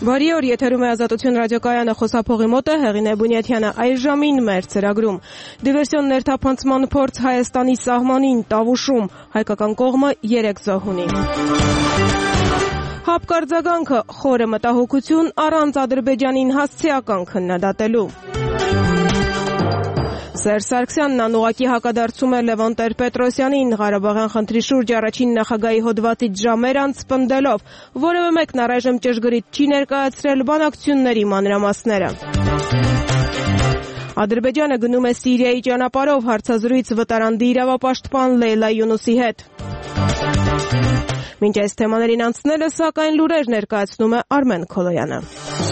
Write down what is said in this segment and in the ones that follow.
Բարի օր, եթերում է Ազատություն ռադիոկայանը, խոսափողի մոտ է Հեղինե Բունյաթյանը։ Այս ժամին մեր ծրագրում դիվերսիոն ներթափանցման փորձ Հայաստանի սահմանին, Տավուշում, հայկական կողմը 3 զոհ ունի։ ՀԱՊԿ արձագանքը, խորը մտահոգություն առանց Ադրբեջանին հասցեական քննադատելու։ Սերժ Սարգսյանն անուղղակի հակադարձում է Լևոն Տեր-Պետրոսյանին Ղարաբաղյան խնդրի շուրջ առաջին նախագահի հոդվածից ժամեր անց պնդելով, որևէ մեկն առայժմ ճշգրիտ չի ներկայացրել բանակցությունների մանրամասները։ Ադրբեջանը գնում է Սիրիայի ճանապարհով, հարցազրույց վտարանդի իրավապաշտպան Լեյլա Յունուսի հետ։ Մինչ այս թեմաներին անցնելը, սակայն լուրեր ներկայացնում է Արմեն Քոլոյանը։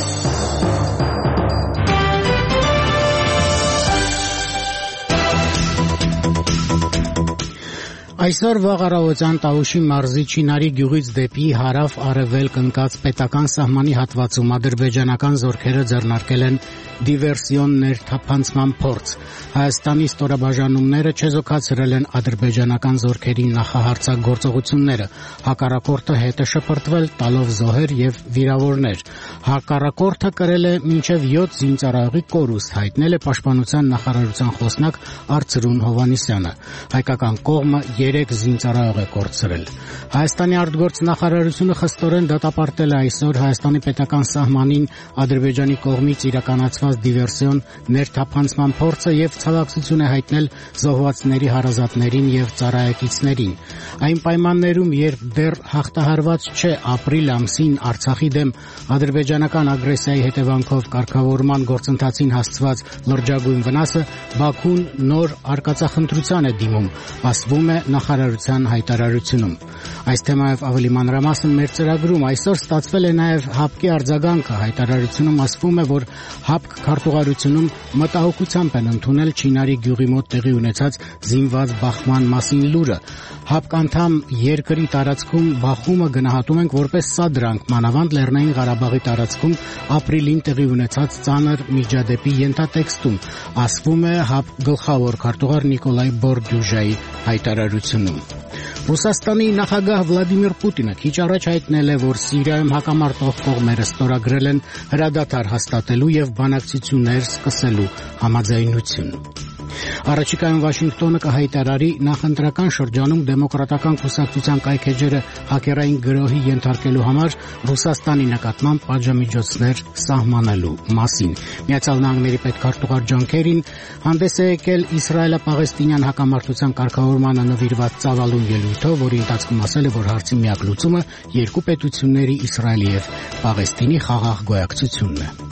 Այսօր վաղ առավոտյան Տավուշի մարզի Չինարի գյուղից դեպի հարավ-արևելք ընկած պետական սահմանի հատվածում ադրբեջանական զորքերը ձեռնարկել են դիվերսիոն ներթափանցման փորձ։ Հայաստանի ստորաբաժանումները չեզոքացրել են ադրբեջանական զորքերի նախահարձակգործողությունները։ Հակառակորդը հետ է շպրտվել, տալով զոհեր եւ վիրավորներ։ Հակառակորդը կրել է մինչեւ 7 զինծառայողի կորուստ, հայտնել է Պաշտպանության նախարարության խոսնակ Արծրուն Հովհաննիսյանը։ Հայկական կողմը 3 զինծառայող է կորցրել։ Հայաստանի արտգործնախարարությունը խստորեն դատապարտել է այսօր Հայաստանի պետական սահմանին Ադրբեջանի կողմից իրականացված դիվերսիոն ներթափանցման փորձը եւ ցավակցություն է հայտնել զոհվածների հարազատներին եւ ծառայեկիցներին։ Այն պայմաններում, երբ դեռ հաղթահարված չէ ապրիլ ամսին Արցախի դեմ ադրբեջանական ագրեսիայի հետևանքով կարգավորման գործընթացին հասցված լրջագույն վնասը, Բաքուն նոր արկածախնդրության է դիմում, ասվում է նախարարության հայտարարությունում։ Այս թեմայով ավելի մանրամասն մեր ծրագրում այսօր ստացվել է նաև ՀԱՊԿ-ի արձագանքը։ Հայտարարությունում ասվում է, որ ՀԱՊԿ քարտուղարությունում մտահոգությամբ են ընդունել Չինարի գյուղի մոտ տեղի ունեցած զինված բախման մասին լուրը։ ՀԱՊԿ անդամ երկրի տարածքում բախումը գնահատում ենք որպես սադրանք, մանավանդ Լեռնային Ղարաբաղի տարածքում ապրիլին տեղի ունեցած ծանր միջադեպի ենթատեքստում, ասվում է ՀԱՊԿ գլխավոր քարտուղար Նիկոլայ Բորդյուժայի հայտարարությունում։ Ռուսաստանի նախագահ Վլադիմիր Պուտինը քիչ առաջ հայտնել է, որ Սիրիայում հակամարտող կողմերը ստորագրել են հրադադար հաստատելու եւ բանակցություններ սկսելու համաձայնություն։ Առաջիկայում Վաշինգտոնը կհայտարարի նախընտրական շրջանում դեմոկրատական կուսակցության կայքէջերը հակերային գրոհի ենթարկելու համար Ռուսաստանի նկատմամբ պատժամիջոցներ սահմանելու մասին։ Միացյալ Նահանգների պետքարտուղար Ջոն Քերին հանդես է եկել Իսրայելա-Պաղեստինյան հակամարտության կարգավորմանը նվիրված ծավալուն ելույթով, որի ընթացքում ասել է, որ հարցի միակ լուծումը երկու պետությունների Իսրայելի եւ Պաղեստինի խաղաղ գոյակցությունն է։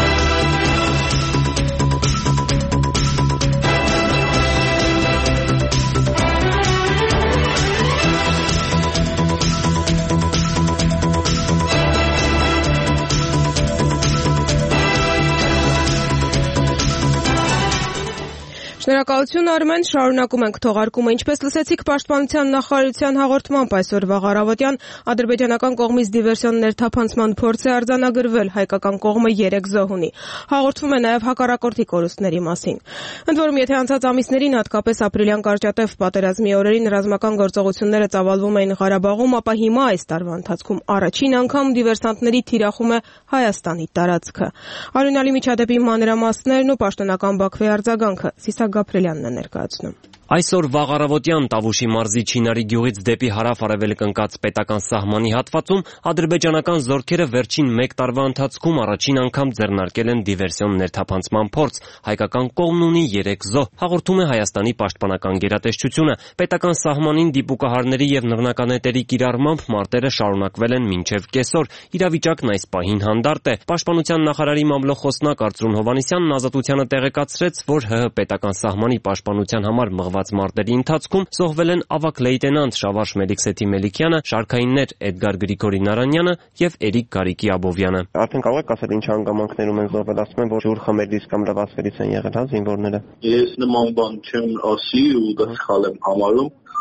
Շնորհակալություն Արմեն, շարունակում ենք թողարկումը։ Ինչպես լսեցիք Պաշտպանության նախարարության հաղորդմամբ, այսօր վաղ առավոտյան ադրբեջանական կողմից դիվերսիոն ներթափանցման փորձ է արձանագրվել, հայկական կողմը 3 զոհ ունի։ Հաղորդվում է նաև հակառակորդի կորուստների մասին։ Ընդ որում, եթե անցած ամիսներին, հատկապես ապրիլյան կարճատև պատերազմի օրերին ռազմական գործողությունները ծավալվում էին Ղարաբաղում, ապա հիմա այս տարվա ընթացքում առաջին անգամ դիվերսանտների թիրախում է Հայաստանի տարածքը։ Արյունալի միջադեպի մանրամասներն ու պաշտոնական Բաքվի արձագանքը Գաբրելյանն է ներկայացնում։ Այսօր վաղ առավոտյան Տավուշի մարզի Չինարի գյուղից դեպի հարավ-արևելք ընկած պետական սահմանի հատվածում ադրբեջանական զորքերը վերջին 1 տարվա ընթացքում առաջին անգամ ձեռնարկել են դիվերսիոն ներթափանցման փորձ։ Հայկական կողմն ունի 3 զոհ, հաղորդում է Հայաստանի պաշտպանական գերատեսչությունը։ Պետական սահմանին դիպուկահարների եւ նռնականետերի կիրառմամբ մարտերը շարունակվել են մինչեւ կեսօր։ Իրավիճակն այս պահին հանդարտ է։ Պաշտպանության նախարարի մամլոխոսնակ Արծրուն Հովհաննիսյանն Ազատությանը տեղեկացրեց, որ ՀՀ պետական սահմանի պաշտպանության համար մղված մարտերի ընթացքում զոհվել են ավագ լեյտենանտ Շավարշ Մելիքսեթի Մելիքյանը, շարքայիններ Էդգար Գրիգորի Նարանյանը եւ Էրիկ Գարիկի Աբովյանը։ Արդեն կարող եք ասել ինչ հանգամանքներում են զոհվել, ասում են, որ ջուր խմելիս կամ լվացվելիս են եղել, հա, զինվորները։ Ես նման բան չեմ ասի ու դա սխալ եմ համարում։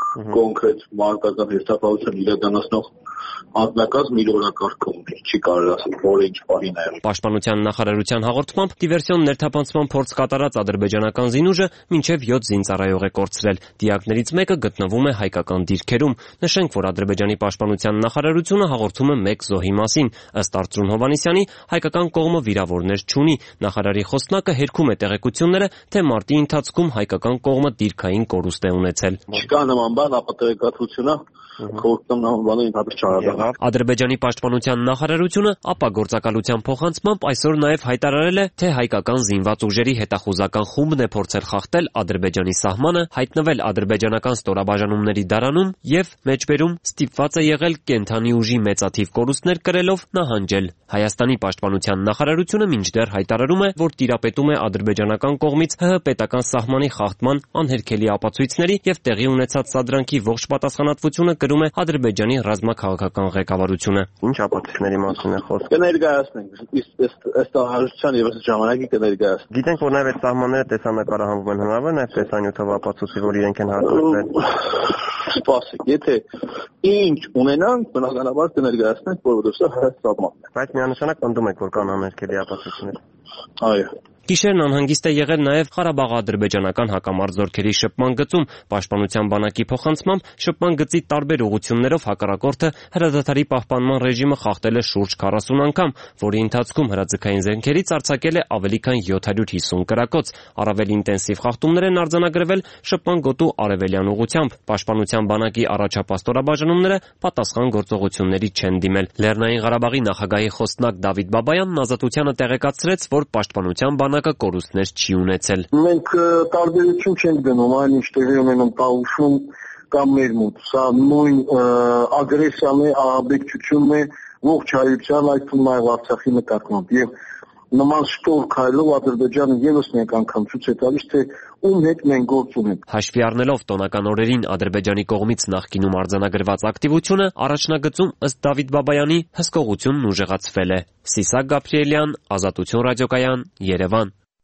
կոնկրետ մարտական հերթապահություն իրականացնող անձնակազմ իր օրակարգում չի կարելի ասել, որը ինչ բանի է։ Պաշտպանության նախարարության հաղորդմամբ դիվերսիոն ներթափանցման փորձ կատարած ադրբեջանական զինուժը մինչև 7 զինծառայող է կորցրել։ Դիակներից մեկը գտնվում է հայկական դիրքերում։ Նշենք, որ Ադրբեջանի պաշտպանության նախարարությունը հաղորդում է 1 զոհի մասին։ Ըստ Արծրուն Հովհաննիսյանի, հայկական կողմը վիրավորներ չունի։ Նախարարի խոսնակը հերքում է տեղեկությունները, թե մարտի ընթացքում հայկական կողմը դիրքային կորուստ է ունեցել։ Չկա նման բան, ապա տեղեկատվությունը Ադրբեջանի պաշտպանության նախարարությունը ապա գործակալության փոխանցմամբ այսօր նաև հայտարարել է, թե հայկական զինված ուժերի հետախուզական խումբն է փորձել խախտել Ադրբեջանի սահմանը, հայտնվել ադրբեջանական ստորաբաժանումների դարանում եւ մեջբերում ստիպված է եղել կենթանի ուժի մեծաթիվ կորուստներ կրելով նահանջել։ Հայաստանի պաշտպանության նախարարությունը մինչդեռ հայտարարում է, որ տիրապետում է ադրբեջանական կողմից ՀՀ պետական սահմանի խախտման անհերքելի ապացույցների եւ տեղի ունեցած սադրանքի ողջ պատասխանատվությունը կրում է Ադրբեջանի ռազմաքաղաքական ղեկավարությունը։ Ինչ ապացույցների մասին է խոսքը։ Կներկայացնենք, ըստ հարցության եւ ըստ ժամանակի կներկայացնենք։ Գիտենք, որ նաև այդ սահմանները տեսանկարահանվում են հնարավոր նաև տեսանյութով ապացուցի, որ իրենք են հաստատվել։ Սպասեք, եթե ինչ ունենանք, բնականաբար կներկայացնենք, որովհետեւ սա հրաշք սահմանն է։ Բայց միանշանակ պնդում եք, որ կան անհերքելի ապացույցներ։ Այո։ Գիշերն անհանգիստ է եղել նաև Ղարաբաղ-ադրբեջանական հակամարտ զորքերի շփման գծում։ Պաշտպանության բանակի փոխանցմամբ շփման գծի տարբեր ուղղություններով հակառակորդը հրադադարի պահպանման ռեժիմը խախտել է շուրջ 40 անգամ, որի ընթացքում հրաձգային զենքերից արձակել է ավելի քան 750 կրակոց։ Առավել ինտենսիվ խախտումներ են արձանագրվել շփման գոտու արևելյան ուղղությամբ։ Պաշտպանության բանակի առաջապահ ստորաբաժանումները պատասխան գործողությունների չեն դիմել։ Լեռնային Ղարաբաղի նախագահի խոսնակ Դավիթ Բաբայանն Ազատությանը տեղեկացրեց, որ պաշտպանության բանակը կորուստներ չի ունեցել։ Մենք տարբերություն չենք դնում այն ինչ տեղի ունենում Տավուշում կամ մեր մոտ։ Սա նույն ագրեսիան է, ահաբեկչությունն է ողջ հայության, այդ թվում նաև Արցախի նկատմամբ։ Եվ նման շտոր քայլով Ադրբեջանը եւս մեկ անգամ ցույց է տալիս, թե ում հետ մենք գործ ունենք։ Հաշվի առնելով տոնական օրերին Ադրբեջանի կողմից նախկինում արձանագրված ակտիվությունը, առաջնագծում ըստ Դավիթ Բաբայանի հսկողությունն ուժեղացվել է։ Սիսակ Գաբրիելյան, Ազատություն ռադիոկայան, Երևան։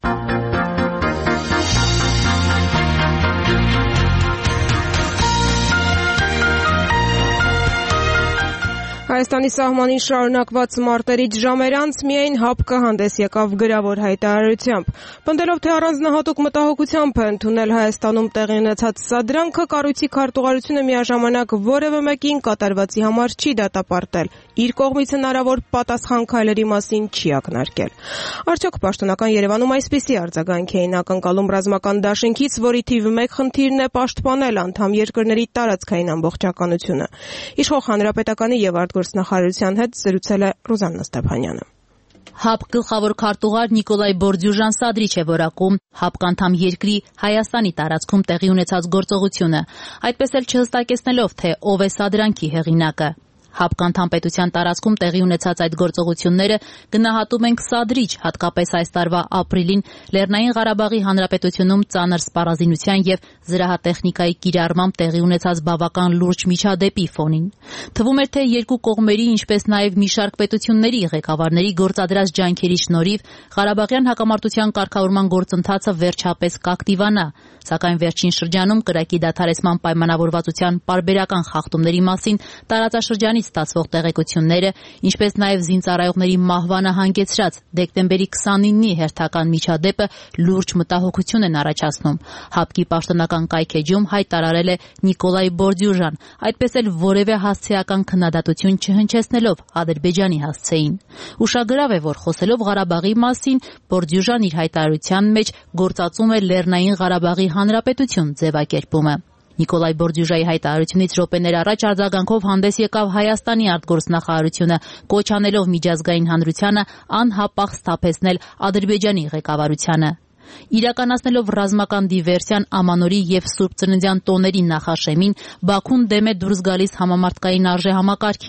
Հայաստանի սահմանին շարունակված մարտերից ժամեր անց միայն ՀԱՊԿ հանդես եկավ գրավոր հայտարարությամբ։ Պնդելով, թե առանձնահատուկ մտահոգությամբ է ընդունել Հայաստանում տեղի ունեցած սադրանքը, կառույցի քարտուղարությունը միաժամանակ որևէ մեկին կատարվածի համար չի դատապարտել, իր կողմից հնարավոր պատասխան քայլերի մասին չի ակնարկել։ Արդյոք պաշտոնական Երևանում այսպիսի արձագանք էին ակնկալում ռազմական դաշինքից, որի թիվ 1 խնդիրն է պաշտպանել անդամ երկրների տարածքային ամբողջականությունը։ Իշխող հանրապետականի եւ արտգործնախարարության հետ զրուցել է Ռուզաննա Ստեփանյանը։ ՀԱՊԿ գլխավոր քարտուղար Նիկոլայ Բորդյուժան սադրիչ է որակում ՀԱՊԿ անդամ երկրի Հայաստանի տարածքում տեղի ունեցած գործողությունը, այդպես էլ չհստակեցնելով, թե ով է սադրանքի հեղինակը։ ՀԱՊԿ անդամ պետության տարածքում տեղի ունեցած այդ գործողությունները գնահատում ենք սադրիչ, հատկապես այս տարվա ապրիլին Լեռնային Ղարաբաղի Հանրապետությունում ծանր սպառազինության եւ զրահատեխնիկայի կիրառմամբ տեղի ունեցած բավական լուրջ միջադեպի ֆոնին։ Թվում էր, թե երկու կողմերի, ինչպես նաեւ մի շարք պետությունների ղեկավարների գործադրած ջանքերի շնորհիվ Ղարաբաղյան հակամարտության կարգավորման գործընթացը վերջապես կակտիվանա, սակայն վերջին շրջանում կրակի դադարեցման պայմանավորվածության պարբերական խախտումների մասին տարածաշրջանի ստացվող տեղեկությունները, ինչպես նաև զինծառայողների մահվանը հանգեցրած դեկտեմբերի 29-ի հերթական միջադեպը լուրջ մտահոգություն են առաջացնում։ ՀԱՊԿ-ի պաշտոնական կայքեջում հայտարարել է Նիկոլայ Բորդյուժան, այդպես էլ որևէ հասցեական քննադատություն չհնչեցնելով Ադրբեջանի հասցեին։ Ուշագրավ է, որ խոսելով Ղարաբաղի մասին, Բորդյուժան իր հայտարարության մեջ գործածում է Լեռնային Ղարաբաղի Հանրապետություն ձևակերպումը։ Նիկոլայ Բորդյուժայի հայտարարությունից րոպեներ առաջ արձագանքով հանդես եկավ Հայաստանի արտգործնախարարությունը, կոչ անելով միջազգային հանրությանը անհապաղ սթափեցնել Ադրբեջանի ղեկավարությանը։ Իրականացնելով ռազմական դիվերսիան Ամանորի եւ Սուրբ Ծննդյան տոների նախաշեմին, Բաքուն դեմ է դուրս գալիս համամարտկային արժեհամակարգին։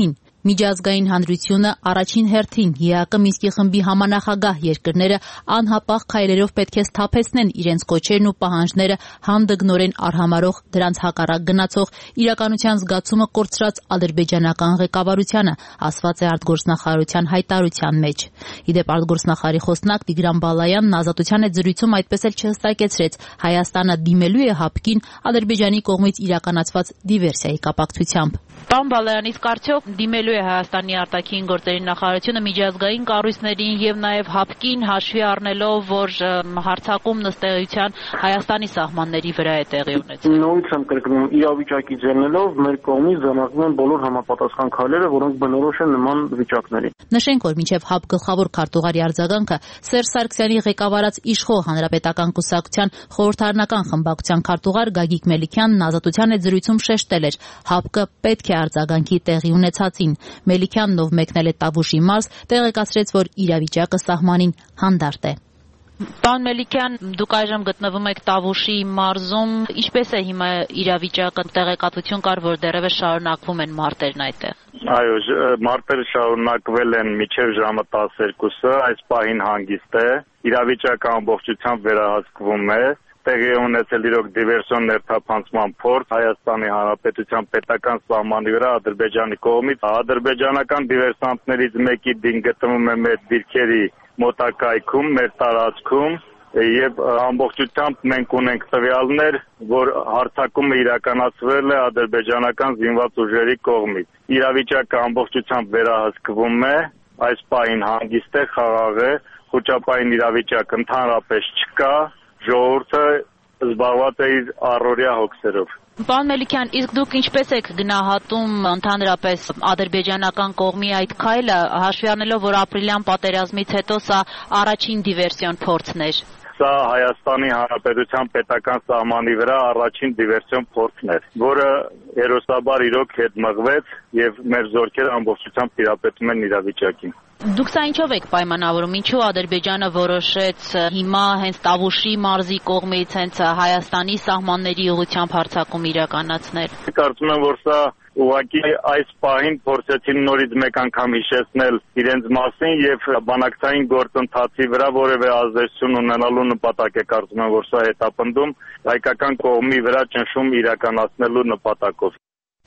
Միջազգային հանրությունը առաջին հերթին ԵԱԿ Մինսկի խմբի համանախագահ երկրները անհապաղ քայլերով պետք է սթափեցնեն իրենց կոչերն ու պահանջները հանդգնորեն արհամարող դրանց հակառակ գնացող իրականության զգացումը կորցրած ադրբեջանական ղեկավարությանը, ասված է արտգործնախարարության հայտարարության մեջ։ Իդեպ արտգործնախարարի խոսնակ Տիգրան Բալայանն Ազատության հետ զրույցում այդպես էլ չհստակեցրեց Հայաստանը դիմելու է ՀԱՊԿ-ին Ադրբեջանի կողմից իրականացված դիվերսիայի կապակցությամբ։ Պարոն Բալայան, իսկ արդյոք դիմելու է Հայաստանի արտաքին գործերի նախարարությունը միջազգային կառույցներին եւ նաեւ ՀԱՊԿ-ին հաշվի առնելով, որ հարձակումն ըստ էության Հայաստանի սահմանների վրա է տեղի ունեցել։ Նույնիսկ եմ կրկնում, իրավիճակի ձեռնելով մեր կողմից ձեռնարկվում են բոլոր համապատասխան քայլերը, որոնք բնորոշ են նման վիճակներին։ Նշենք, որ մինչև ՀԱՊԿ գլխավոր քարտուղարի արձագանքը Սերժ Սարգսյանի ղեկավարած Իշխող հանրապետական կուսակցության խորհրդարանական խմբակցության քարտուղար Գագիկ Մելիքյանն Ազատության հետ զրույցում շեշտել էր, ՀԱՊԿ պետք է արձագանքի տեղի ունեցածին։ Մելիքյանն, ով մեկնել է Տավուշի մարզ, տեղեկացրեց, որ իրավիճակը սահմանին հանդարտ է։ Պարոն Մելիքյան, դուք այժմ գտնվում եք Տավուշի մարզում, ինչպես է հիմա իրավիճակը, տեղեկատվություն կար, որ դեռևս շարունակվում են մարտերն այդտեղ։ Այո, մարտերը շարունակվել են մինչև ժամը 12-ը, այս պահին հանգիստ է, իրավիճակը ամբողջությամբ վերահսկվում է, տեղի է ունեցել իրոք դիվերսիոն ներթափանցման փորձ Հայաստանի Հանրապետության պետական սահմանի վրա Ադրբեջանի կողմից։ Ադրբեջանական դիվերսանտներից մեկի դին գտնվում է մեր դիրքերի մոտակայքում, մեր տարածքում եւ ամբողջությամբ մենք ունենք տվյալներ, որ հարձակումը իրականացվել է ադրբեջանական զինված ուժերի կողմից։ Իրավիճակը ամբողջությամբ վերահսկվում է, այս պահին հանգիստ է, խաղաղ է, խոճապային իրավիճակ ընդհանրապես չկա, ժողովուրդը զբաղված է իր առօրյա հոգսերով։ Պարոն Մելիքյան, իսկ դուք ինչպես եք գնահատում ընդհանրապես ադրբեջանական կողմի այդ քայլը, հաշվի առնելով, որ ապրիլյան պատերազմից հետո սա առաջին դիվերսիոն փորձն էր։ Սա Հայաստանի Հանրապետության պետական սահմանի վրա առաջին դիվերսիոն փորձն էր, որը հերոսաբար իրոք հետմղվեց եւ մեր զորքերը ամբողջությամբ տիրապետում են իրավիճակին։ Դուք սա ինչով եք պայմանավորում, ինչու Ադրբեջանը որոշեց հիմա հենց Տավուշի մարզի կողմից հենց Հայաստանի սահմանների ուղղությամբ հարձակում իրականացնել։ Կարծում եմ, որ սա ուղղակի այս պահին փորձեցին նորից մեկ անգամ հիշեցնել իրենց մասին եւ բանակցային գործընթացի վրա որևէ ազդեցություն ունենալու նպատակ է, կարծում եմ, որ սա հետապնդում հայկական կողմի վրա ճնշում իրականացնելու նպատակով։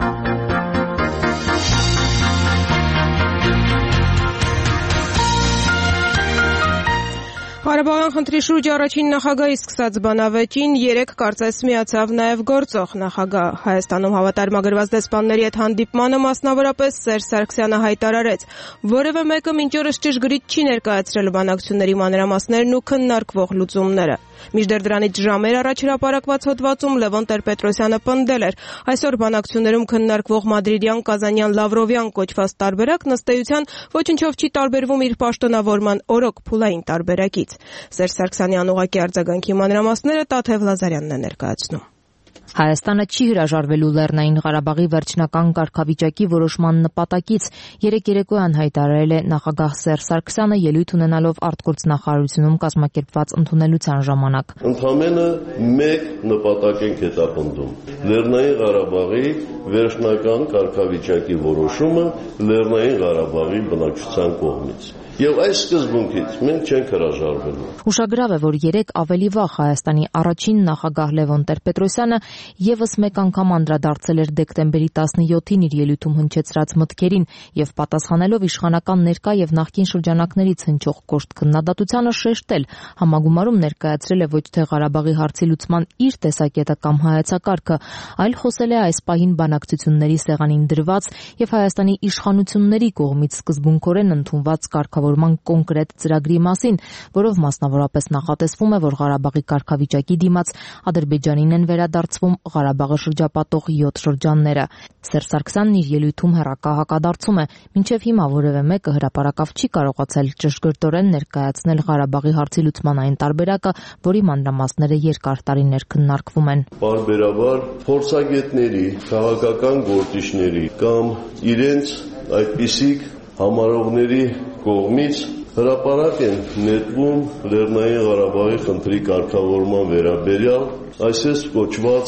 Ղարաբաղյան խնդրի շուրջ առաջին նախագահի սկսած բանավեճին 3 կարծես միացավ նաև գործող նախագահ։ Հայաստանում հավատարմագրված դեսպանների հետ հանդիպմանը մասնավորապես Սերժ Սարգսյանը հայտարարեց, որևէ մեկը մինչ օրս ճշգրիտ չի ներկայացրել բանակցությունների մանրամասներն ու քննարկվող լուծումները։ Մինչդեռ դրանից ժամեր առաջ հրապարակված հոդվածում Լևոն Տեր-Պետրոսյանը պնդել էր, այսօր բանակցություններում քննարկվող Մադրիդյան, Կազանյան, Լավրովյան կոչված տարբերակն ըստ էության ոչնչով չի տարբերվում իր պաշտոնավորման օրոք փուլային տարբերակից։ Սերժ Սարգսյանի անուղղակի արձագանքի մանրամասները Տաթև Լազարյանն է ներկայացնում։ Հայաստանը չի հրաժարվելու Լեռնային Ղարաբաղի վերջնական կարգավիճակի որոշման նպատակից, երեկ երեկոյան հայտարարել է նախագահ Սերժ Սարգսյանը ելույթ ունենալով արտգործնախարարությունում կազմակերպված ընդունելության ժամանակ։ Ընդամենը մեկ նպատակ ենք հետապնդում՝ Լեռնային Ղարաբաղի վերջնական կարգավիճակի որոշումը Լեռնային Ղարաբաղի բնակչության կողմից։ Եվ այս սկզբունքից մենք չենք հրաժարվելու։ Ուշագրավ է, որ երեկ ավելի վաղ Հայաստանի առաջին նախագահ Լևոն Տեր-Պետրոսյանը եւս մեկ անգամ անդրադարձել էր դեկտեմբերի 17-ին իր ելույթում հնչեցրած մտքերին եւ պատասխանելով իշխանական ներկա եւ նախկին շրջանակներից հնչող կոշտ քննադատությանը շեշտել, համագումարում ներկայացրել է ոչ թե Ղարաբաղի հարցի լուծման իր տեսակետը կամ հայեցակարգը, այլ խոսել է այս պահին բանակցությունների սեղանին դրված եւ Հայաստանի իշխանությունների կողմից սկզբունքորեն ընդունված կարգավորման կոնկրետ ծրագրի մասին, որով մասնավորապես նախատեսվում է, որ Ղարաբաղի կարգավիճակի դիմաց Ադրբեջանին են վերադարձվում Ղարաբաղը շրջապատող 7 շրջանները։ Սերժ Սարգսյանն իր ելույթում հեռակա հակադարձում է, մինչև հիմա որևէ մեկը հրապարակավ չի կարողացել ճշգրտորեն ներկայացնել Ղարաբաղի հարցի լուծման այն տարբերակը, որի մանրամասները երկար տարիներ քննարկվում են։ Բարբերաբար փորձագետների, քաղաքական գործիչների կամ իրենց այդպիսիք համարողների կողմից հրապարակ են նետվում Լեռնային Ղարաբաղի խնդրի կարգավորման վերաբերյալ այսպես կոչված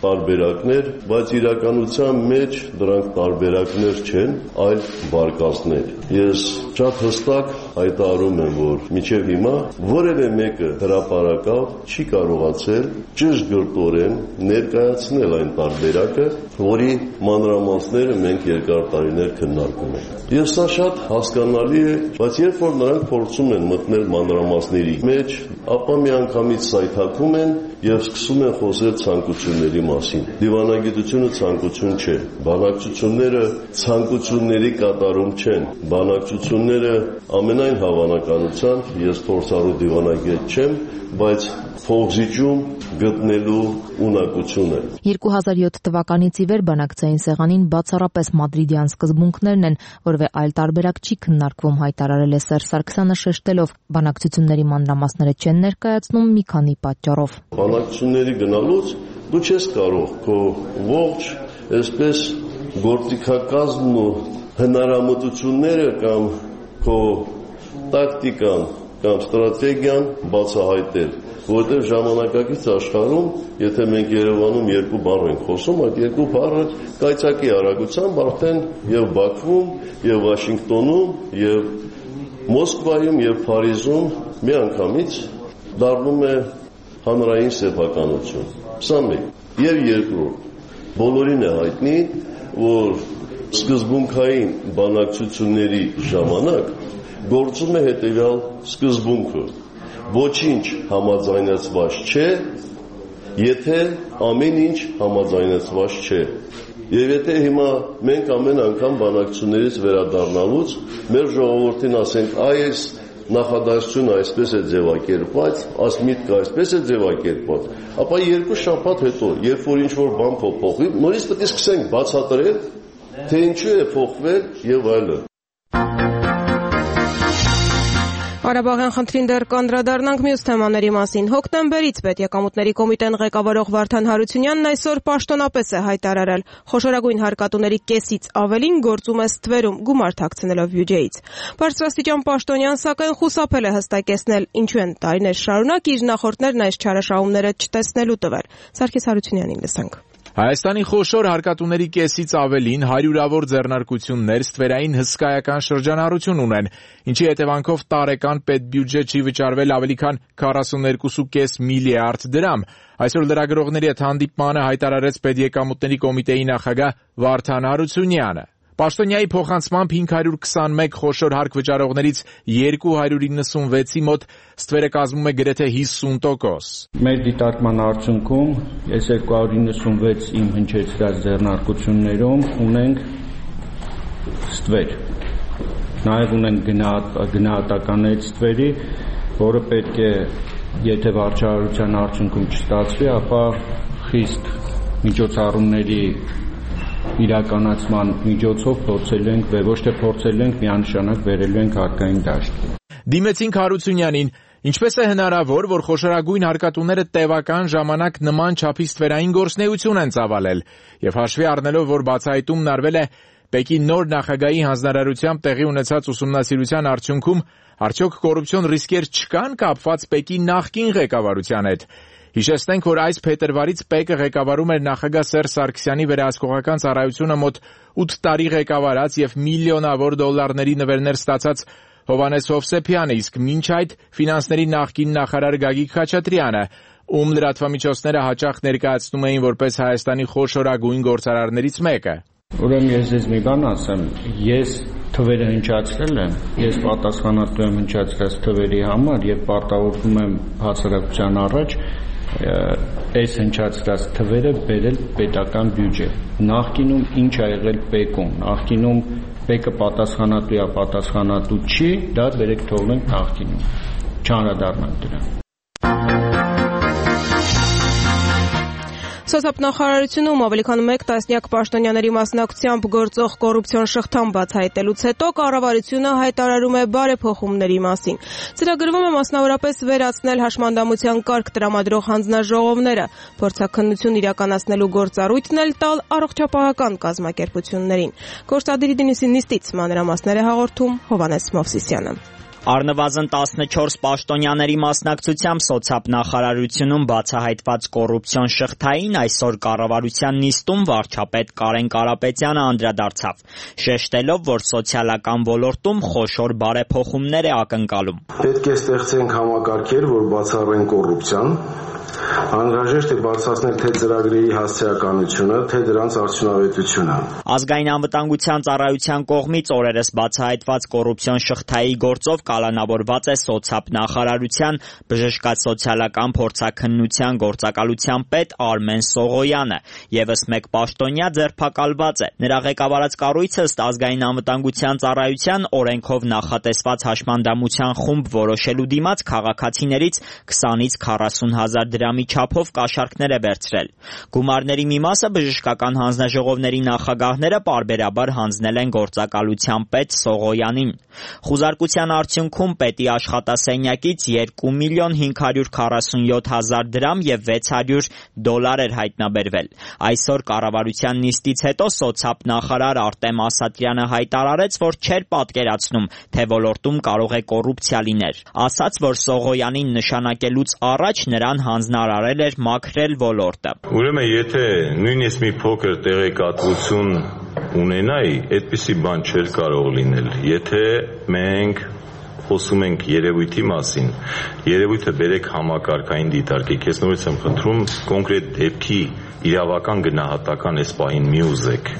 տարբերակներ, բայց իրականության մեջ դրանք տարբերակներ չեն, այլ բարկացներ։ Ես շատ հստակ հայտարարում եմ, որ մինչև հիմա որևէ մեկը հրապարակավ չի կարողացել ճշգրտորեն ներկայացնել այն տարբերակը, որի մանրամասները մենք երկար տարիներ քննարկում ենք։ Եվ սա շատ հասկանալի է, բայց երբ որ նրանք փորձում են մտնել մանրամասների մեջ, ապա միանգամից սայթաքում են եւ սկսում են խոսել ցանկությունների մասին։ Դիվանագիտությունը ցանկություն չէ։ Բանակցությունները ցանկությունների կատարում չեն։ Բանակցությունները ամենայն հավանականությամբ ես փորձառու դիվանագետ չեմ, բայց փողզիջում գտնելու ունակություն է։ 2007 թվականից ի վեր բանակցային սեղանին բացառապես մադրիդյան սկզբունքներն են, որովհետև այլ տարբերակ չի քննարկվում, հայտարարել է Սերժ Սարգսյանը շեշտելով, բանակցությունների մանրամասները չեն ներկայացնում մի քանի պատճառով։ Բանակցությունների գնալուց դու չես կարող քո ողջ այսպես գործիքակազմն ու հնարամտությունները կամ քո տակտիկան կամ ստրատեգիան բացահայտել, որովհետև ժամանակակից աշխարհում, եթե մենք Երևանում երկու բառ ենք խոսում, այդ երկու բառը կայծակի արագությամբ արդեն եւ Բաքվում, եւ Վաշինգտոնում, եւ Մոսկվայում եւ Փարիզում միանգամից դառնում է հանրային սեփականություն։ Սա մեկ։ Եվ երկրորդ, բոլորին է հայտնի, որ սկզբունքային բանակցությունների ժամանակ գործում է հետևյալ սկզբունքը. ոչինչ համաձայնեցված չէ, եթե ամեն ինչ համաձայնեցված չէ։ Եվ եթե հիմա մենք ամեն անգամ բանակցություններից վերադառնալուց մեր ժողովրդին ասենք, այս նախադասությունը այսպես է ձևակերպված, այս միտքը այսպես է ձևակերպված, ապա երկու շաբաթ հետո, երբ որ ինչ-որ բան փոխվի, նորից պետք է սկսենք բացատրել, թե ինչու է փոխվել եւ այլն։ Ղարաբաղյան խնդրին դեռ կանդրադառնանք մյուս թեմաների մասին։ Հոկտեմբերից Պետեկամուտների կոմիտեն ղեկավարող Վարդան Հարությունյանն այսօր պաշտոնապես է հայտարարել, խոշորագույն հարկատուների կեսից ավելին գործում է ստվերում, գումար թաքցնելով բյուջեից։ Բարձրաստիճան պաշտոնյան սակայն խուսափել է հստակեցնել, ինչու են տարիներ շարունակ իր նախորդներն այս չարաշահումները չտեսնելու տվել։ Սարգիս Հարությունյանին լսենք։ Հայաստանի խոշոր հարկատուների կեսից ավելին հարյուրավոր ձեռնարկություններ ստվերային հսկայական շրջանառություն ունեն, ինչի հետևանքով տարեկան պետբյուջե չի վճարվել ավելի քան 42.5 միլիարդ դրամ։ Այսօր լրագրողների հետ հանդիպմանը հայտարարեց Պետեկամուտների կոմիտեի նախագահ Վարդան Հարությունյանը։ Պաշտոնյայի փոխանցմամբ 521 խոշոր հարկ վճարողներից 296-ի մոտ ստվերը կազմում է գրեթե 50%։ Մեր դիտարկման արդյունքում ես 296 իմ հնչեցրած ձեռնարկություններում ունենք ստվեր։ Նաև ունենք գնահատականներից ստվերի, որը պետք է, եթե վարչարարության արդյունքում չստացվի, ապա խիստ միջոցառումների իրականացման միջոցով փորձելու ենք, ոչ թե փորձելու ենք, միանշանակ բերելու ենք հարկային դաշտ։ Դիմեցինք Հարությունյանին, ինչպես է հնարավոր, որ խոշորագույն հարկատուները տևական ժամանակ նման չափի ստվերային գործունեություն են ծավալել, եւ հաշվի առնելով, որ բացահայտումն արվել է Պեկի նոր նախագահի հանձնարարությամբ տեղի ունեցած ուսումնասիրության արդյունքում, արդյոք կոռուպցիոն ռիսկեր չկան կապված Պեկի նախկին ղեկավարության հետ։ Հիշեցնենք, որ այս փետրվարից ՊԵԿ-ը ղեկավարում էր նախագահ Սերժ Սարգսյանի վերահսկողական ծառայությունը մոտ 8 տարի ղեկավարած եւ միլիոնավոր դոլարների նվերներ ստացած Հովհաննես Հովսեփյանը, իսկ մինչ այդ ֆինանսների նախկին նախարար Գագիկ Խաչատրյանը, ում լրատվամիջոցները հաճախ ներկայացնում էին որպես Հայաստանի խոշորագույն գործարարներից մեկը։ Ուրեմն ես ձեզ մի բան ասեմ, ես թվերը հնչացրել եմ, ես պատասխանատու եմ հնչացրած թվերի համար եւ պարտավորվում եմ հասարակության առաջ այս հնչացրած թվերը բերել պետական բյուջե։ Նախկինում ինչ ա եղել ՊԵԿ-ում, նախկինում ՊԵԿ-ը պատասխանատու է, պատասխանատու չի, դա բերեք թողնենք նախկինում, չանդրադառնանք դրան։ Սոցիալնախարարությունում ավելի քան 1 տասնյակ պաշտոնյաների մասնակցությամբ գործող կոռուպցիոն շղթան բացահայտելուց հետո կառավարությունը հայտարարում է բարեփոխումների մասին։ Ծրագրվում է մասնավորապես վերացնել հաշմանդամության կարգ տրամադրող հանձնաժողովները, փորձաքննություն իրականացնելու գործառույթն էլ տալ առողջապահական կազմակերպություններին։ Գործադիրի նիստից մանրամասներ է հաղորդում Հովհաննես Մովսիսյանը։ Առնվազն 14 պաշտոնյաների մասնակցությամբ սոցիալնախարարությունում բացահայտված կոռուպցիոն շղթային այսօր կառավարության նիստում վարչապետ Կարեն Կարապետյանը անդրադարձավ, շեշտելով, որ սոցիալական ոլորտում խոշոր բարեփոխումներ է ակնկալում։ Պետք է ստեղծենք համակարգեր, որ բացառեն կոռուպցիան։ Անհրաժեշտ է բարձրացնել թե ծրագրերի հասարակականությունը, թե դրանց արդյունավետությունը։ Ազգային անվտանգության ծառայության կողմից օրերս բացահայտված կոռուպցիոն շղթայի գործով կալանավորված է սոցիալնախարարության բժշկած սոցիալական փորձաքննության գործակալության պետ Արմեն Սողոյանը, եւս մեկ պաշտոնյա ձերբակալված է։ Նրա ղեկավարած կառույցը ըստ ազգային անվտանգության ծառայության օրենքով նախատեսված հաշմանդամության խումբ որոշելու դիմաց քաղաքացիներից 20-ից 40 հազար դրամի չափով կաշառքներ է վերցրել։ Գումարների մի մասը բժշկական հանձնաժողովների նախագահները պարբերաբար հանձնել են գործակալության պետ Սողոյանին։ Խուզարկության արդյունքում պետի աշխատասենյակից 2 միլիոն 547 հազար դրամ եւ $600 էր հայտնաբերվել։ Այսօր կառավարության նիստից հետո սոցիալնախարար Արտեմ Ասատրյանը հայտարարեց, որ չէր պատկերացնում, թե ոլորտում կարող է կոռուպցիա լիներ։ Ասաց, որ Սողոյանին նշանակելուց առաջ նրան հանձնարարել էր մաքրել ոլորտը։ Ուրեմն եթե նույնիսկ մի փոքր տեղեկատվություն ունենայի, այդպիսի բան չէր կարող լինել։ Եթե մենք խոսում ենք երևույթի մասին, երևույթը բերեք համակարգային դիտարկեք։ Ես նորից եմ խնդրում կոնկրետ դեպքի իրավական գնահատական այս պահին մի ուզեք։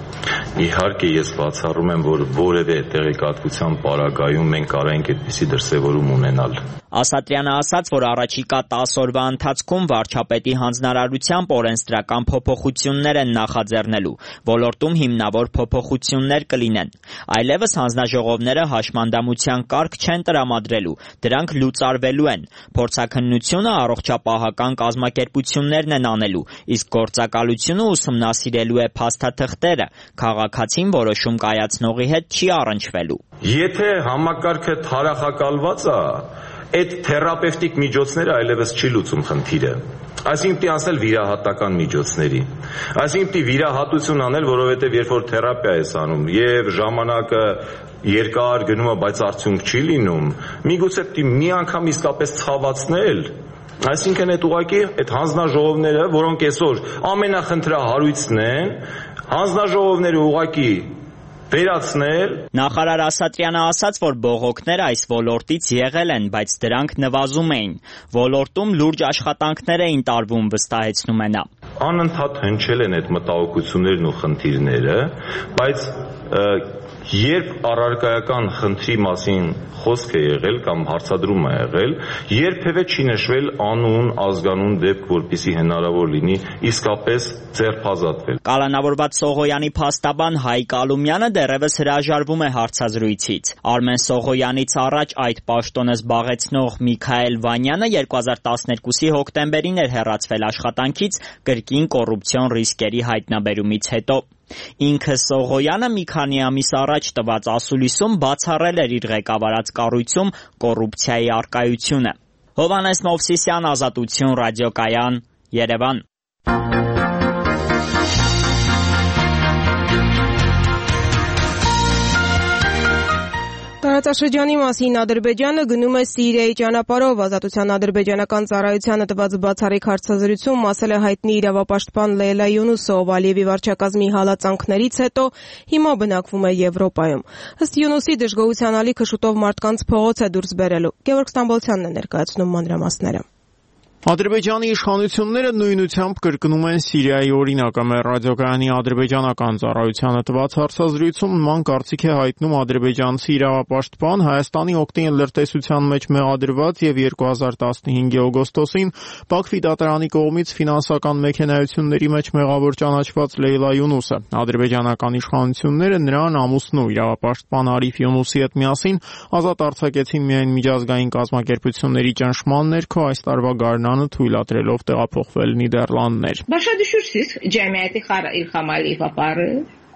Իհարկե ես բացառում եմ, որ որևէ տեղեկատվության պարագայում մենք կարող ենք այդպիսի դրսևորում ունենալ։ Ասատրյանը ասաց, որ առաջիկա 10 օրվա ընթացքում վարչապետի հանձնարարությամբ օրենսդրական փոփոխություններ են նախաձեռնելու։ Ոլորտում հիմնավոր փոփոխություններ կլինեն։ Այլևս հանձնաժողովները հաշմանդամության կարգ չեն տրամադրելու, դրանք լուծարվելու են։ Փորձաքննությունը առողջապահական կազմակերպություններն են անելու, իսկ գործակալությունը ուսումնասիրելու է փաստաթղթերը, քաղաքացին որոշում կայացնողի հետ չի առնչվելու։ Եթե համակարգը թարախակալված է, այդ թերապևտիկ միջոցները այլևս չի լուծում խնդիրը։ Այսինքն պիտի անցնել վիրահատական միջոցների։ Այսինքն պիտի վիրահատություն անել, որովհետև երբ որ թերապիա ես անում եւ ժամանակը երկար գնում է, բայց արդյունք չի լինում, միգուցե պիտի մի անգամ իսկապես ցավացնել։ Այսինքն այդ ուղղակի այդ հանձնաժողովները, որոնք այսօր ամենախնդրահարույցն են, հանձնաժողովները ուղղակի վերացնել։ Նախարար Ասատրյանը ասաց, որ բողոքներ այս ոլորտից եղել են, բայց դրանք նվազում էին։ Ոլորտում լուրջ աշխատանքներ էին տարվում, վստահեցնում է նա։ Անընդհատ հնչել են այդ մտահոգություններն ու խնդիրները, բայց երբ առարկայական խնդրի մասին խոսք է եղել կամ հարցադրում է եղել, երբևէ չի նշվել անուն, ազգանուն դեպք, որպեսզի հնարավոր լինի իսկապես ձերբազատվել։ Կալանավորված Սողոյանի փաստաբան Հայկ Ալումյանը դեռևս հրաժարվում է հարցազրույցից։ Արմեն Սողոյանից առաջ այդ պաշտոնը զբաղեցնող Միքայել Վանյանը 2012-ի հոկտեմբերին էր հեռացվել աշխատանքից կրկին կոռուպցիոն ռիսկերի հայտնաբերումից հետո։ Ինքը Սողոյանը մի քանի ամիս առաջ տված ասուլիսում բացառել էր իր ղեկավարած կառույցում կոռուպցիայի առկայությունը։ Հովհաննես Մովսիսյան, Ազատություն ռադիոկայան, Երևան։ Տարածաշրջանի մասին Ադրբեջանը գնում է Սիրիայի ճանապարհով։ Ազատության ադրբեջանական ծառայությանը տված բացառիկ հարցազրույցում ասել է հայտնի իրավապաշտպան Լեյլա Յունուսը, ով Ալիևի վարչակազմի հալածանքներից հետո հիմա բնակվում է Եվրոպայում։ Ըստ Յունուսի դժգոհության ալիքը շուտով մարդկանց փողոց է դուրս բերելու։ Գևորգ Ստամբոլցյանն է ներկայացնում մանրամասները։ Ադրբեջանի իշխանությունները նույնությամբ կրկնում են Սիրիայի օրինակը։ Մեր ռադիոկայանի ադրբեջանական ծառայությանը տված հարցազրույցում նման կարծիք է հայտնում ադրբեջանցի իրավապաշտպան, Հայաստանի օգտին լրտեսության մեջ մեղադրված եւ 2015 օգոստոսին Բաքվի դատարանի կողմից ֆինանսական մեքենայությունների մեջ մեղավոր ճանաչված Լեյլա Յունուսը։ Ադրբեջանական իշխանությունները նրան ամուսնու իրավապաշտպան Արիֆ Յունուսի հետ միասին ազատ արձակեցին միայն միջազգային կազմակերպությունների ճնշման ներքո այս տարվա գարնան թույլատրելով տեղափոխվել Նիդերլանդներ։ Բաշադշուրսից ջամիաթի իր խամալի վապարը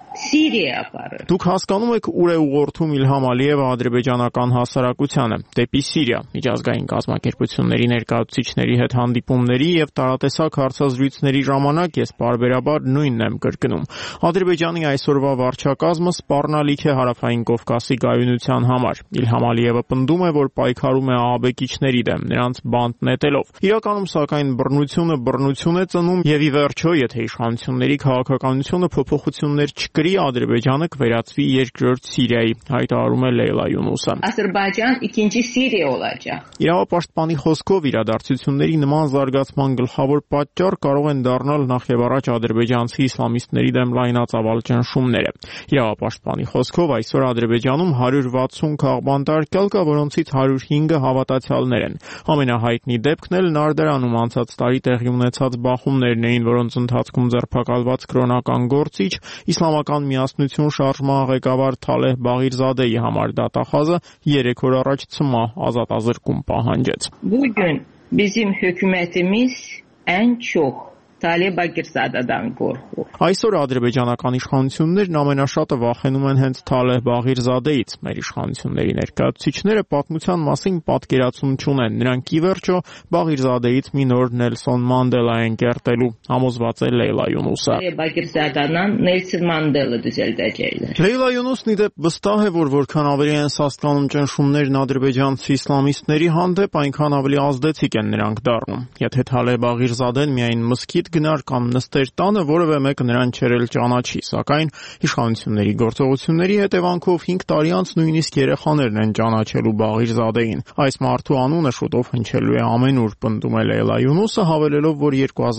Սիրիա ապարը։ Դուք հասկանում եք ուր է ուղղորդում Իլհամ Ալիևը ադրբեջանական հասարակությանը դեպի Սիրիա միջազգային կազմակերպությունների ներկայացուցիչների հետ հանդիպումների եւ տարատեսակ հարցազրույցների ժամանակ ես պարբերաբար նույնն եմ կրկնում։ Ադրբեջանի այսօրվա վարչակազմը սպառնալիք է Հարավային Կովկասի գայունության համար։ Իլհամ Ալիևը պնդում է, որ պայքարում է ահաբեկիչների դեմ, նրանց բանտ նետելով։ Իրականում սակայն բռնությունը բռնություն է ծնում եւ ի վերջո, եթե իշխանությունների քաղաքականությունը փոփոխություններ չկրի, Ադրբեջանը կվերածվի երկրորդ Սիրիայի, հայտարարում է Լեյլա Յունուսը։ Ադրբեջան իkinci Սիրիա olacaq։ Իրավապաշտպանի խոսքով իրադարձությունների նման զարգացման գլխավոր պատճառ կարող են դառնալ նախևառաջ ադրբեջանցի իսլամիստների դեմ լայնածավալ ճնշումները։ Իրավապաշտպանի խոսքով այսօր Ադրբեջանում 160 քաղբանտարկյալ կա, որոնցից 105-ը հավատացյալներ են։ Ամենահայտնի դեպքն էլ Նարդարանում անցած տարի տեղի ունեցած բախումներն էին, որոնց ընթացքում ձերբակալված կրոնական գործիչ Իսլամական միասնություն շարժման ղեկավար Թալեհ Բաղիրզադեի համար դատախազը 3 օր առաջ ցմահ ազատազրկում պահանջեց։ Bugün bizim hökumətimiz ən çox Թալեհ Բաղիրզադեdən qorxur։ Այսօր ադրբեջանական իշխանություններն ամենաշատը վախենում են հենց Թալեհ Բաղիրզադեից։ Մեր իշխանությունների ներկայացուցիչները պատմության մասին պատկերացում չունեն։ Նրանք ի վերջո Բաղիրզադեից մի նոր Նելսոն Մանդելա են կերտելու, համոզված է Լեյլա Յունուսը։ Բաղիրզադեdan Նելսոն Մանդելը düzəldəcəklər։ Լեյլա Յունուսն ի դեպ վստահ է, որ որքան ավելի են սաստկանում ճնշումներն ադրբեջանցի իսլամիստների հանդեպ, այնքան ավելի ազդեցիկ են նրանք դառնում։ Եթե Թալեհ Բաղիրզադեն միայն մզկիթ գնար կամ նստեր տանը, որևէ մեկը նրան չերել ճանաչի, սակայն իշխանությունների գործողությունների հետևանքով 5 տարի անց նույնիսկ երեխաներն են ճանաչելու Բաղիրզադեին։ Այս մարդու անունը շուտով հնչելու է ամենուր, պնդում է Լեյլա Յունուսը, հավելելով, որ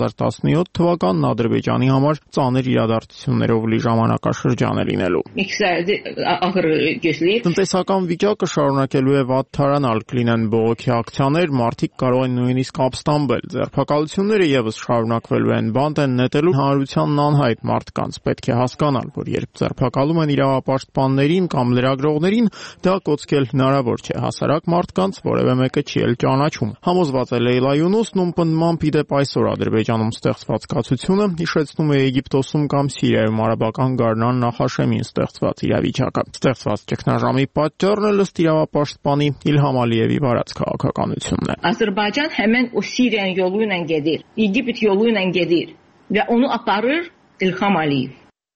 2017 թվականն Ադրբեջանի համար ծանր իրադարձություններով լի ժամանակաշրջան է լինելու։ Տնտեսական վիճակը շարունակելու է վատ թարանալ, կլինեն բողոքի ակցիաներ, մարդիկ կարող են նույնիսկ ապստամբել, ձերբակալությունները եւս շարունակվելու են, բանտ են նետելու հանրությանն անհայտ մարդկանց։ Պետք է հասկանալ, որ երբ ձերբակալում են իրավապաշտպաններին կամ լրագրողներին, դա կոծկել հնարավոր չէ, հասարակ մարդկանց որևէ մեկը չի էլ ճանաչում։ Համոզված է Լեյլա Յունուսն, ում պնդմամբ ի դեպ այսօր Ադրբեջանում ստեղծված կացությունը հիշեցնում է Եգիպտոսում կամ Սիրիայում արաբական գարնան Նախաշեմին ստեղծված իրավիճակը։ Ստեղծված ճգնաժամի պատճառն էլ ըստ իրավապաշտպանի Իլհամ Ալիևի վարած քաղաքականությունն է։ Ադրբեջան həmən o Siriyan yolu ilə gedir, Եգիպտ yolu ilə gedir və onu aparır İlham Aliyev։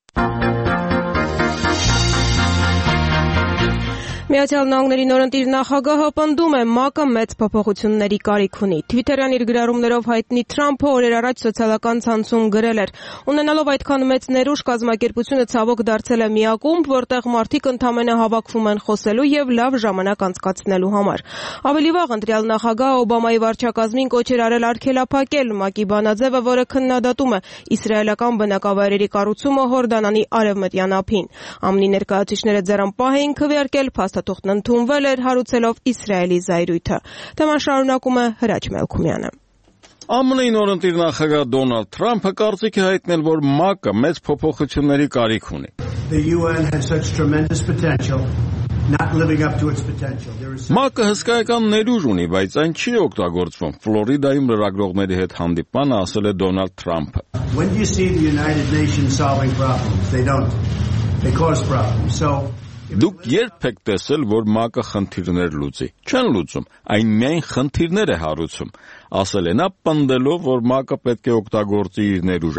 Միացյալ Նահանգների նորընտիր նախագահը պնդում է ՄԱԿ-ը մեծ փոփոխությունների կարիք ունի։ Թվիտերյան իր գրառումներով հայտնի Թրամփը օրեր առաջ սոցիալական ցանցում գրել էր. «Ունենալով այդքան մեծ ներուժ, կազմակերպությունը ցավոք դարձել է մի ակումբ, որտեղ մարդիկ ընդամենը հավաքվում են խոսելու եւ լավ ժամանակ անցկացնելու համար»։ Ավելի վաղ ընտրյալ նախագահը Օբամայի վարչակազմին կոչ էր արել արգելափակել ՄԱԿ-ի բանաձևը, որը քննադատում է իսրայելական բնակավայրերի կառուցումը Հորդանանի արևմտյան ափին։ ԱՄՆ-ի ներկայացուցիչները ձեռնպահ էին քվեարկել, փաստաթուղթն ընդունվել էր, հարուցելով Իսրայելի զայրույթը։ Թեման շարունակում է Հրաչ Մելքումյանը։ ԱՄՆ-ի նորընտիր նախագահ Դոնալդ Թրամփը կարծիք է հայտնել, որ ՄԱԿ-ը մեծ փոփոխությունների կարիք ունի։ ՄԱԿ-ը հսկայական ներուժ ունի, բայց այն չի օգտագործվում։ Ֆլորիդայում լրագրողների հետ հանդիպմանը ասել է Դոնալդ Թրամփը։ Դուք երբ եք տեսել, որ ՄԱԿ-ը խնդիրներ լուծի։ Չեն լուծում, այն միայն խնդիրներ է հարուցում, ասել է նա, պնդելով, որ ՄԱԿ-ը պետք է օգտագործի իր ներուժը։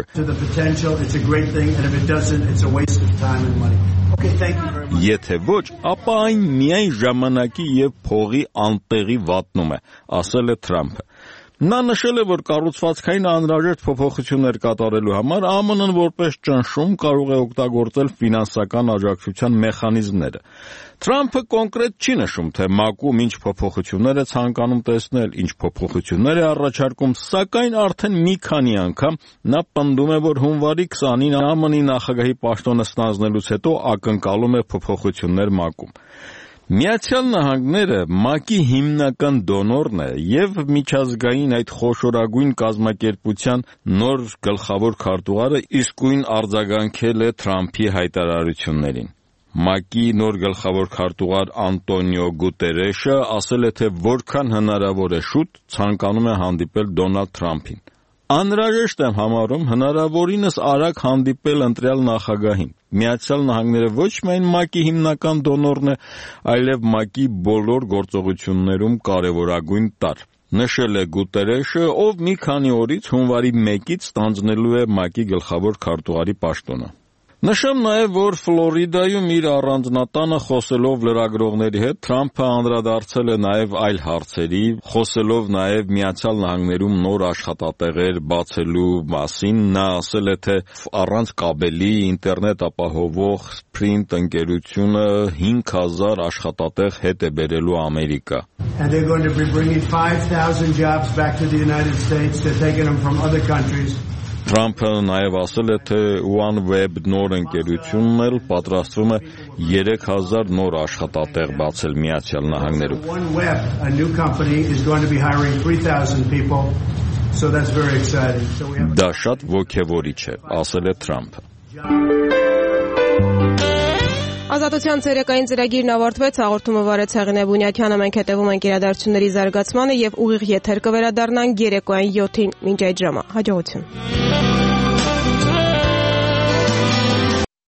Եթե ոչ, ապա այն միայն ժամանակի եւ փողի անտեղի վատնում է, ասել է Թրամփը։ Նա նշել է, որ կառուցվածքային անհրաժեշտ փոփոխություններ կատարելու համար ԱՄՆ-ն որպես ճնշում կարող է օգտագործել ֆինանսական աջակցության մեխանիզմները։ Թրամփը կոնկրետ չի նշում, թե ՄԱԿ-ում ինչ փոփոխություններ է ցանկանում տեսնել, ինչ փոփոխություններ է առաջարկում, սակայն արդեն մի քանի անգամ նա պնդում է, որ հունվարի 20-ին ԱՄՆ-ի նախագահի պաշտոնը ստանձնելուց հետո ակնկալում է փոփոխություններ ՄԱԿ-ում։ Միացյալ Նահանգները ՄԱԿ-ի հիմնական դոնորն է եւ միջազգային այդ խոշորագույն կազմակերպության նոր գլխավոր քարտուղարը իսկույն արձագանքել է Թրամփի հայտարարություններին։ ՄԱԿ-ի նոր գլխավոր քարտուղար Անտոնիո Գուտերեշը ասել է, թե որքան հնարավոր է շուտ ցանկանում է հանդիպել Դոնալդ Թրամփին։ Անհրաժեշտ եմ համարում հնարավորինս արագ հանդիպել ընտրյալ նախագահին։ Միացյալ Նահանգները ոչ միայն ՄԱԿ-ի հիմնական դոնորն է, այլև ՄԱԿ-ի բոլոր գործողություններում կարևորագույն տարր։ Նշել է Գուտերեշը, ով մի քանի օրից հունվարի 1-ից ստանձնելու է ՄԱԿ-ի գլխավոր քարտուղարի պաշտոնը։ Նշեմ նաև, որ Ֆլորիդայում իր առանձնատանը խոսելով լրագրողների հետ Թրամփը անդրադարձել է նաև այլ հարցերի, խոսելով նաև Միացյալ Նահանգներում նոր աշխատատեղեր բացելու մասին, նա ասել է, թե առանց կաբելի ինտերնետ ապահովող Sprint ընկերությունը 5000 աշխատատեղ հետ է բերելու Ամերիկա։ And they're going to be bringing 5,000 jobs back to the United States. They're taking them from other countries. Թրամփը նաև ասել է, թե OneWeb նոր ընկերությունն էլ պատրաստվում է 3000 նոր աշխատատեղ բացել Միացյալ Նահանգներում։ OneWeb, a new company, is going to be hiring 3,000 people. So that's very exciting. Դա շատ ոգևորիչ է, ասել է Թրամփը։ Ազատության ցերեկային ծրագիրն ավարտվեց, հաղորդումը վարեց Հեղինե Բունյակյանը, մենք հետևում ենք իրադարձությունների զարգացմանը եւ ուղիղ եթեր կվերադառնանք երեկոյան 7-ին։ Մինչ այդ ժամը հաջողություն։